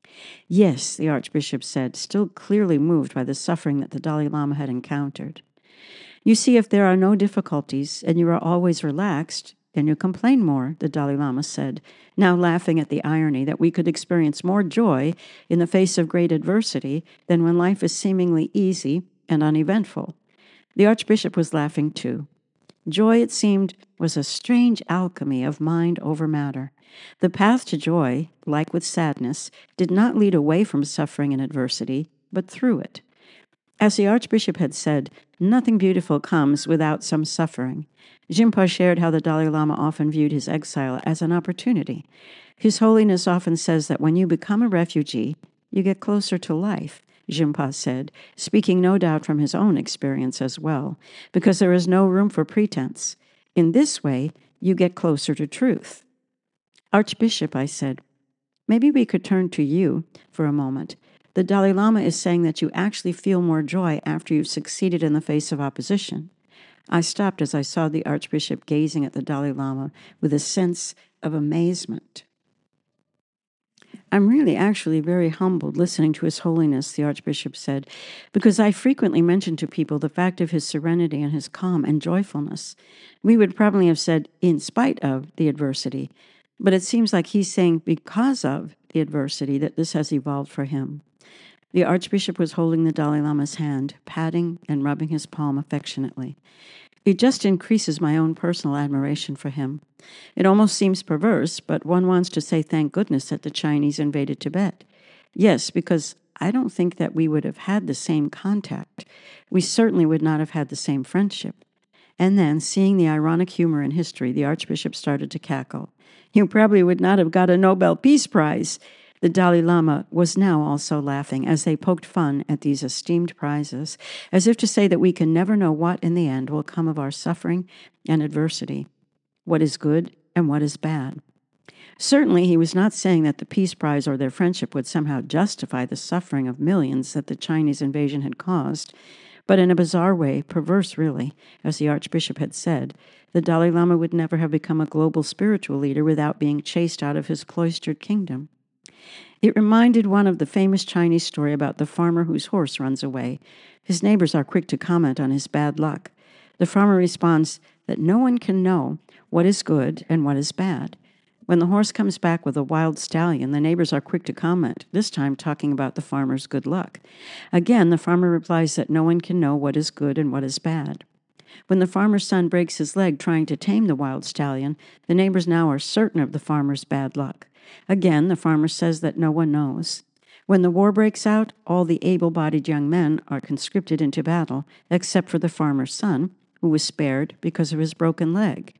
Yes, the Archbishop said, still clearly moved by the suffering that the Dalai Lama had encountered. You see, if there are no difficulties and you are always relaxed, then you complain more, the Dalai Lama said, now laughing at the irony that we could experience more joy in the face of great adversity than when life is seemingly easy and uneventful. The Archbishop was laughing too. Joy, it seemed, was a strange alchemy of mind over matter. The path to joy, like with sadness, did not lead away from suffering and adversity, but through it. As the Archbishop had said, nothing beautiful comes without some suffering. Jinpa shared how the Dalai Lama often viewed his exile as an opportunity. His Holiness often says that when you become a refugee, you get closer to life, Jinpa said, speaking no doubt from his own experience as well, because there is no room for pretense. In this way, you get closer to truth. Archbishop, I said, maybe we could turn to you for a moment. The Dalai Lama is saying that you actually feel more joy after you've succeeded in the face of opposition. I stopped as I saw the Archbishop gazing at the Dalai Lama with a sense of amazement. I'm really actually very humbled listening to His Holiness, the Archbishop said, because I frequently mention to people the fact of his serenity and his calm and joyfulness. We would probably have said, in spite of the adversity, but it seems like he's saying because of the adversity that this has evolved for him. The Archbishop was holding the Dalai Lama's hand, patting and rubbing his palm affectionately. It just increases my own personal admiration for him. It almost seems perverse, but one wants to say thank goodness that the Chinese invaded Tibet. Yes, because I don't think that we would have had the same contact. We certainly would not have had the same friendship. And then, seeing the ironic humor in history, the Archbishop started to cackle. You probably would not have got a Nobel Peace Prize. The Dalai Lama was now also laughing as they poked fun at these esteemed prizes, as if to say that we can never know what in the end will come of our suffering and adversity, what is good and what is bad. Certainly, he was not saying that the Peace Prize or their friendship would somehow justify the suffering of millions that the Chinese invasion had caused, but in a bizarre way, perverse really, as the Archbishop had said, the Dalai Lama would never have become a global spiritual leader without being chased out of his cloistered kingdom. It reminded one of the famous Chinese story about the farmer whose horse runs away. His neighbors are quick to comment on his bad luck. The farmer responds that no one can know what is good and what is bad. When the horse comes back with a wild stallion, the neighbors are quick to comment, this time talking about the farmer's good luck. Again, the farmer replies that no one can know what is good and what is bad. When the farmer's son breaks his leg trying to tame the wild stallion, the neighbors now are certain of the farmer's bad luck. Again, the farmer says that no one knows. When the war breaks out, all the able-bodied young men are conscripted into battle, except for the farmer's son, who was spared because of his broken leg.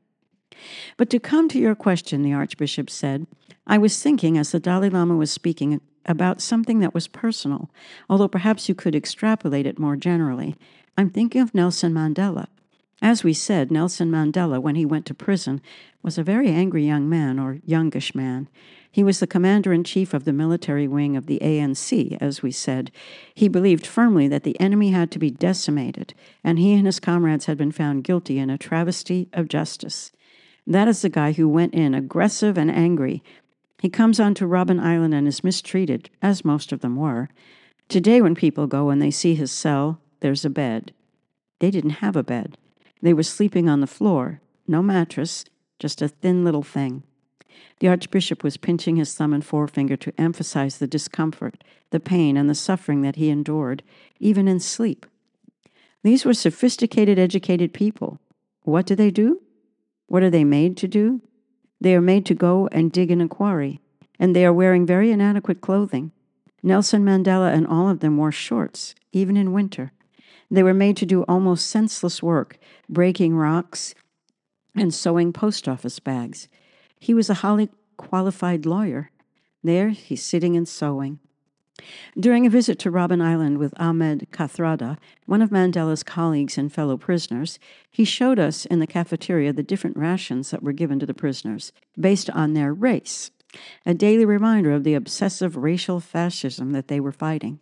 But to come to your question, the Archbishop said, I was thinking as the Dalai Lama was speaking about something that was personal, although perhaps you could extrapolate it more generally. I'm thinking of Nelson Mandela. As we said, Nelson Mandela, when he went to prison, was a very angry young man, or youngish man. He was the commander-in-chief of the military wing of the ANC, as we said. He believed firmly that the enemy had to be decimated, and he and his comrades had been found guilty in a travesty of justice. That is the guy who went in aggressive and angry. He comes onto Robben Island and is mistreated, as most of them were. Today, when people go and they see his cell, there's a bed. They didn't have a bed. They were sleeping on the floor, no mattress, just a thin little thing. The Archbishop was pinching his thumb and forefinger to emphasize the discomfort, the pain, and the suffering that he endured, even in sleep. These were sophisticated, educated people. What do? What are they made to do? They are made to go and dig in a quarry, and they are wearing very inadequate clothing. Nelson Mandela and all of them wore shorts, even in winter. They were made to do almost senseless work, breaking rocks and sewing post office bags. He was a highly qualified lawyer. There, he's sitting and sewing. During a visit to Robben Island with Ahmed Kathrada, one of Mandela's colleagues and fellow prisoners, he showed us in the cafeteria the different rations that were given to the prisoners, based on their race, a daily reminder of the obsessive racial fascism that they were fighting.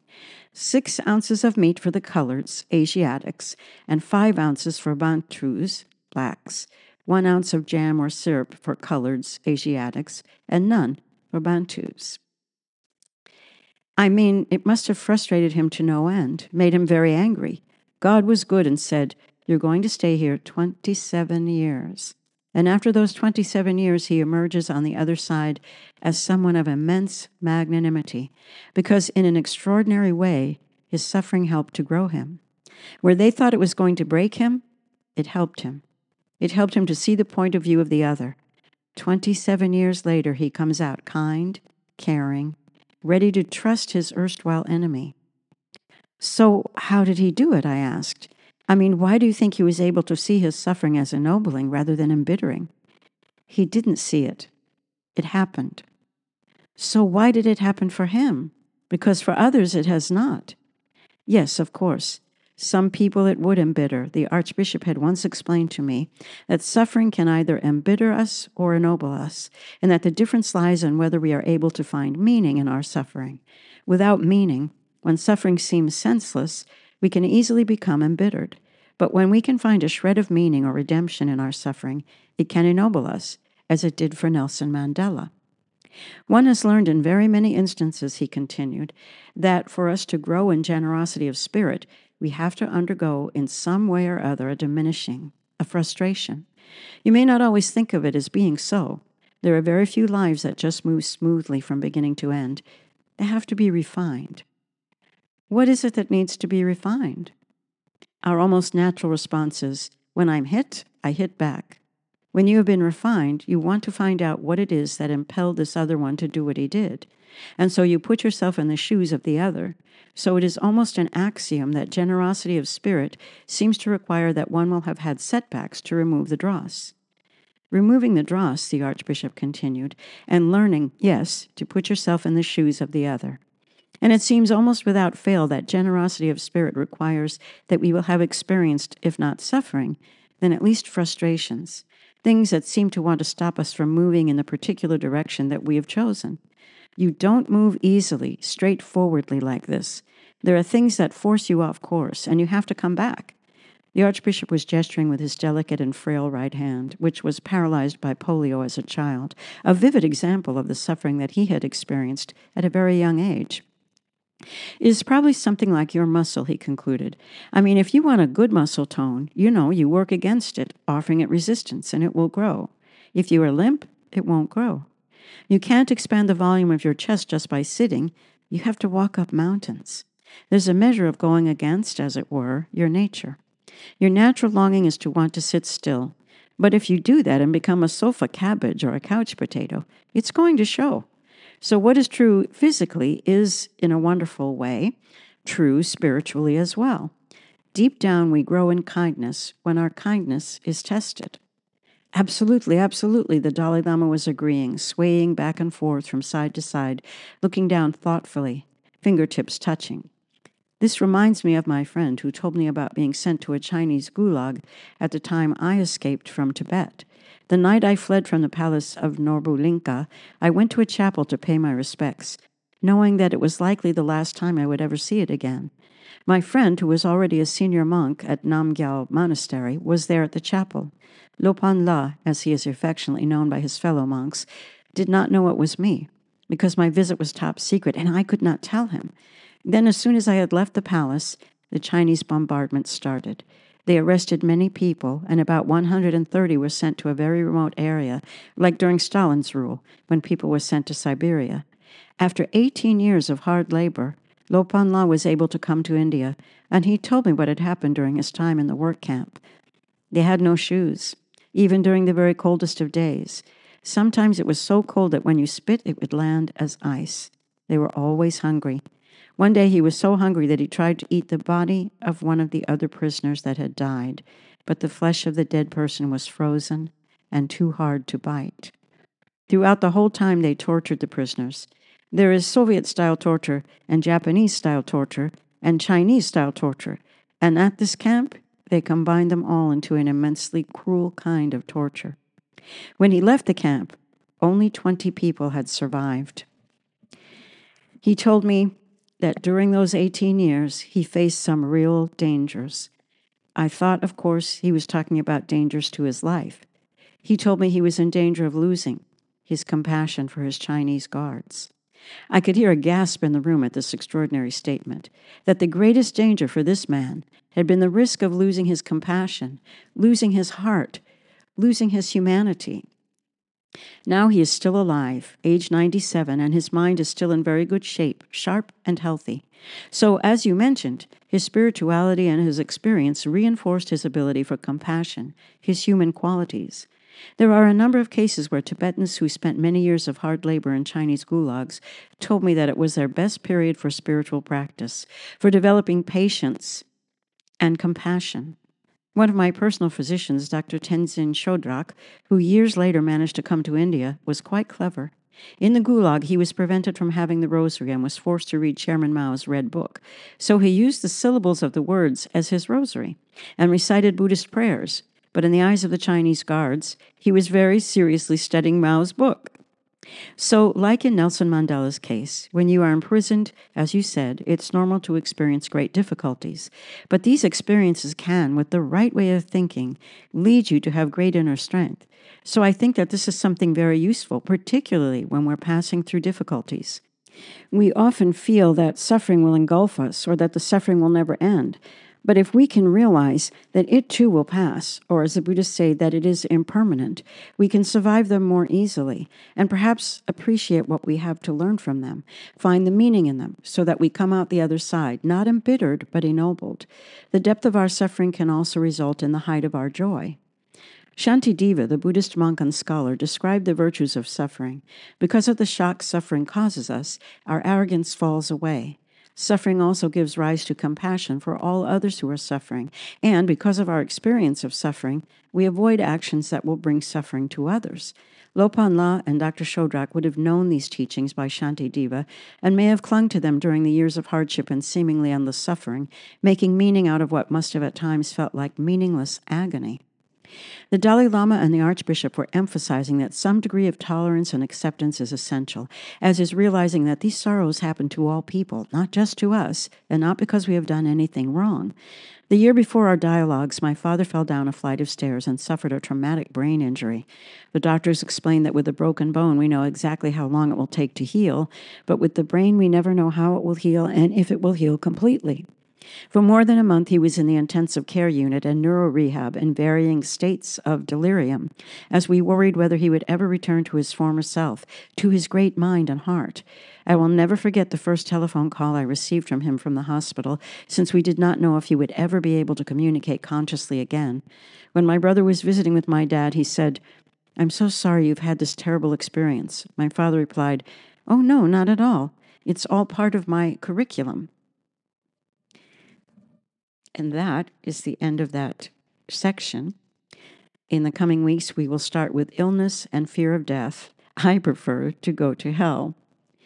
6 ounces of meat for the coloreds, Asiatics, and 5 ounces for Bantus, blacks, 1 ounce of jam or syrup for coloreds, Asiatics, and none for Bantus. I mean, it must have frustrated him to no end, made him very angry. God was good and said, you're going to stay here 27 years. And after those 27 years, he emerges on the other side as someone of immense magnanimity, because in an extraordinary way, his suffering helped to grow him. Where they thought it was going to break him, it helped him. It helped him to see the point of view of the other. 27 years later, he comes out kind, caring, ready to trust his erstwhile enemy. So how did he do it, I asked. I mean, why do you think he was able to see his suffering as ennobling rather than embittering? He didn't see it. It happened. So why did it happen for him? Because for others it has not. Yes, of course. Some people it would embitter. The Archbishop had once explained to me that suffering can either embitter us or ennoble us, and that the difference lies in whether we are able to find meaning in our suffering. Without meaning, when suffering seems senseless, we can easily become embittered. But when we can find a shred of meaning or redemption in our suffering, it can ennoble us, as it did for Nelson Mandela. One has learned in very many instances, he continued, that for us to grow in generosity of spirit, we have to undergo in some way or other a diminishing, a frustration. You may not always think of it as being so. There are very few lives that just move smoothly from beginning to end. They have to be refined. What is it that needs to be refined? Our almost natural response is, when I'm hit, I hit back. When you have been refined, you want to find out what it is that impelled this other one to do what he did. And so you put yourself in the shoes of the other. So it is almost an axiom that generosity of spirit seems to require that one will have had setbacks to remove the dross. Removing the dross, the Archbishop continued, and learning, yes, to put yourself in the shoes of the other. And it seems almost without fail that generosity of spirit requires that we will have experienced, if not suffering, then at least frustrations, things that seem to want to stop us from moving in the particular direction that we have chosen. You don't move easily, straightforwardly like this. There are things that force you off course, and you have to come back. The Archbishop was gesturing with his delicate and frail right hand, which was paralyzed by polio as a child, a vivid example of the suffering that he had experienced at a very young age. It is probably something like your muscle, he concluded. I mean, if you want a good muscle tone, you work against it, offering it resistance, and it will grow. If you are limp, it won't grow. You can't expand the volume of your chest just by sitting. You have to walk up mountains. There's a measure of going against, as it were, your nature. Your natural longing is to want to sit still. But if you do that and become a sofa cabbage or a couch potato, it's going to show. So what is true physically is, in a wonderful way, true spiritually as well. Deep down, we grow in kindness when our kindness is tested. Absolutely, absolutely, the Dalai Lama was agreeing, swaying back and forth from side to side, looking down thoughtfully, fingertips touching. This reminds me of my friend who told me about being sent to a Chinese gulag at the time I escaped from Tibet. The night I fled from the palace of Norbulinka, I went to a chapel to pay my respects, knowing that it was likely the last time I would ever see it again. My friend, who was already a senior monk at Namgyal Monastery, was there at the chapel. Lopan La, as he is affectionately known by his fellow monks, did not know it was me, because my visit was top secret, and I could not tell him. Then, as soon as I had left the palace, the Chinese bombardment started. They arrested many people, and about 130 were sent to a very remote area, like during Stalin's rule, when people were sent to Siberia. After 18 years of hard labor, Lopan La was able to come to India, and he told me what had happened during his time in the work camp. They had no shoes, even during the very coldest of days. Sometimes it was so cold that when you spit, it would land as ice. They were always hungry. One day he was so hungry that he tried to eat the body of one of the other prisoners that had died, but the flesh of the dead person was frozen and too hard to bite. Throughout the whole time they tortured the prisoners. There is Soviet-style torture and Japanese-style torture and Chinese-style torture, and at this camp they combined them all into an immensely cruel kind of torture. When he left the camp, only 20 people had survived. He told me that during those 18 years, he faced some real dangers. I thought, of course, he was talking about dangers to his life. He told me he was in danger of losing his compassion for his Chinese guards. I could hear a gasp in the room at this extraordinary statement, that the greatest danger for this man had been the risk of losing his compassion, losing his heart, losing his humanity. Now he is still alive, age 97, and his mind is still in very good shape, sharp and healthy. So, as you mentioned, his spirituality and his experience reinforced his ability for compassion, his human qualities. There are a number of cases where Tibetans who spent many years of hard labor in Chinese gulags told me that it was their best period for spiritual practice, for developing patience and compassion. One of my personal physicians, Dr. Tenzin Shodrak, who years later managed to come to India, was quite clever. In the Gulag, he was prevented from having the rosary and was forced to read Chairman Mao's Red Book. So he used the syllables of the words as his rosary and recited Buddhist prayers. But in the eyes of the Chinese guards, he was very seriously studying Mao's book. So, like in Nelson Mandela's case, when you are imprisoned, as you said, it's normal to experience great difficulties. But these experiences can, with the right way of thinking, lead you to have great inner strength. So I think that this is something very useful, particularly when we're passing through difficulties. We often feel that suffering will engulf us or that the suffering will never end. But if we can realize that it too will pass, or as the Buddhists say, that it is impermanent, we can survive them more easily and perhaps appreciate what we have to learn from them, find the meaning in them, so that we come out the other side, not embittered, but ennobled. The depth of our suffering can also result in the height of our joy. Shantideva, the Buddhist monk and scholar, described the virtues of suffering. Because of the shock suffering causes us, our arrogance falls away. Suffering also gives rise to compassion for all others who are suffering, and because of our experience of suffering, we avoid actions that will bring suffering to others. Lopan La and Dr. Shodrak would have known these teachings by Shantideva and may have clung to them during the years of hardship and seemingly endless suffering, making meaning out of what must have at times felt like meaningless agony. The Dalai Lama and the Archbishop were emphasizing that some degree of tolerance and acceptance is essential, as is realizing that these sorrows happen to all people, not just to us, and not because we have done anything wrong. The year before our dialogues, my father fell down a flight of stairs and suffered a traumatic brain injury. The doctors explained that with a broken bone, we know exactly how long it will take to heal, but with the brain, we never know how it will heal and if it will heal completely. For more than a month, he was in the intensive care unit and neuro rehab in varying states of delirium, as we worried whether he would ever return to his former self, to his great mind and heart. I will never forget the first telephone call I received from him from the hospital, since we did not know if he would ever be able to communicate consciously again. When my brother was visiting with my dad, he said, "I'm so sorry you've had this terrible experience." My father replied, "Oh, no, not at all. It's all part of my curriculum." And that is the end of that section. In the coming weeks, we will start with illness and fear of death. I prefer to go to hell.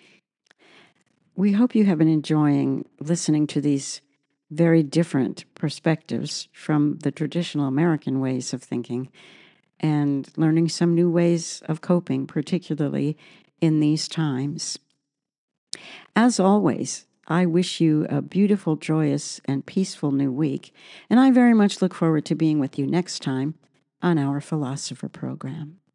We hope you have been enjoying listening to these very different perspectives from the traditional American ways of thinking and learning some new ways of coping, particularly in these times. As always, I wish you a beautiful, joyous, and peaceful new week, and I very much look forward to being with you next time on our Philosopher program.